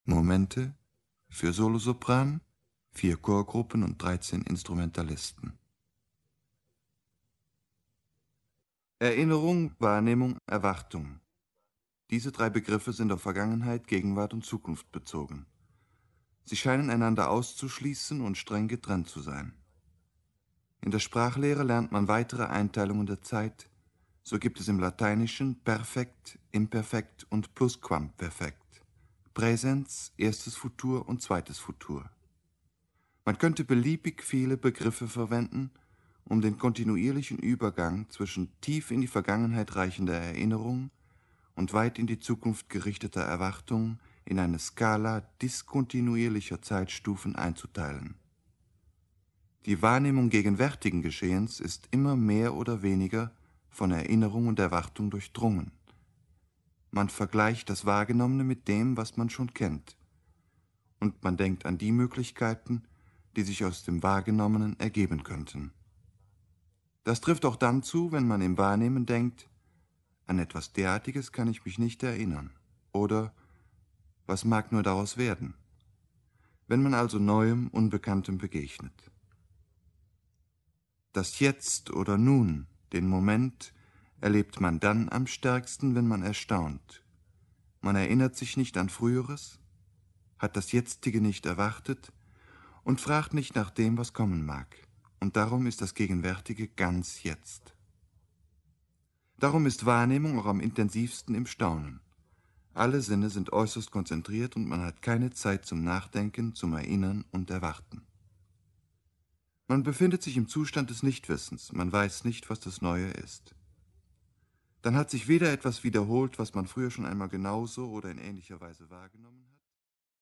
Momente für Solosopran, 4 Chorgruppen und 13 Instrumentalisten. Erinnerung, Wahrnehmung, Erwartung. Diese 3 Begriffe sind auf Vergangenheit, Gegenwart und Zukunft bezogen. Sie scheinen einander auszuschließen und streng getrennt zu sein. In der Sprachlehre lernt man weitere Einteilungen der Zeit. So gibt es im Lateinischen Perfekt, Imperfekt und Plusquamperfekt. Präsens, erstes Futur und zweites Futur. Man könnte beliebig viele Begriffe verwenden, um den kontinuierlichen Übergang zwischen tief in die Vergangenheit reichender Erinnerung und weit in die Zukunft gerichteter Erwartung in eine Skala diskontinuierlicher Zeitstufen einzuteilen. Die Wahrnehmung gegenwärtigen Geschehens ist immer mehr oder weniger von Erinnerung und Erwartung durchdrungen. Man vergleicht das Wahrgenommene mit dem, was man schon kennt, und man denkt an die Möglichkeiten, die sich aus dem Wahrgenommenen ergeben könnten. Das trifft auch dann zu, wenn man im Wahrnehmen denkt, an etwas derartiges kann ich mich nicht erinnern, oder was mag nur daraus werden, wenn man also Neuem, Unbekanntem begegnet. Das Jetzt oder Nun, den Moment, erlebt man dann am stärksten, wenn man erstaunt. Man erinnert sich nicht an Früheres, hat das Jetzige nicht erwartet und fragt nicht nach dem, was kommen mag. Und darum ist das Gegenwärtige ganz jetzt. Darum ist Wahrnehmung auch am intensivsten im Staunen. Alle Sinne sind äußerst konzentriert und man hat keine Zeit zum Nachdenken, zum Erinnern und Erwarten. Man befindet sich im Zustand des Nichtwissens, man weiß nicht, was das Neue ist. Dann hat sich weder etwas wiederholt, was man früher schon einmal genauso oder in ähnlicher Weise wahrgenommen hat,